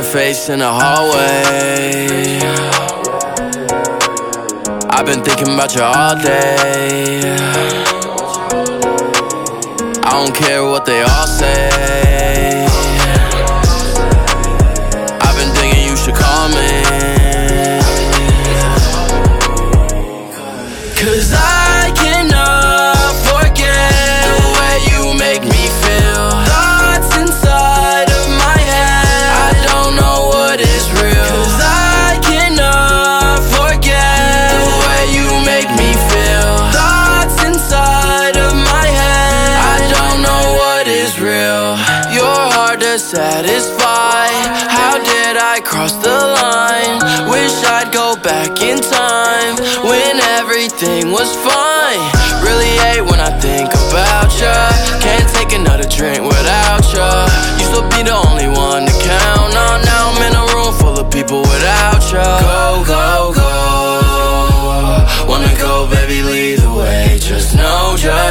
face in the hallway. I've been thinking about you all day. I don't care what they all say. I've been thinking you should call me, 'cause I cannot forget the way you make me feel. Thoughts inside of my head, I don't know what is real. 'Cause I cannot forget the way you make me feel. Thoughts inside of my head, I don't know what is real. You're hard to satisfy. How did I cross the line? Wish I'd go back in time when everything was fine. Really hate when I think about ya. Can't take another drink without ya. Used to be the only one to count on. Now I'm in a room full of people without ya. Go, go, go. Wanna go, baby, lead the way. Just know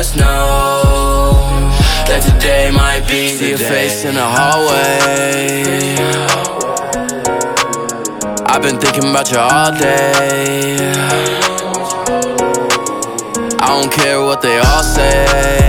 that today might be the day. See your face in the hallway. I've been thinking about you all day. I don't care what they all say.